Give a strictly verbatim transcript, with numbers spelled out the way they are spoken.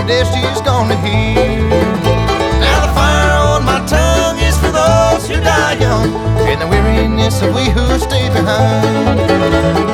the day she's gonna hear. Now the fire on my tongue is for those who die young, and the weariness of we who stay behind.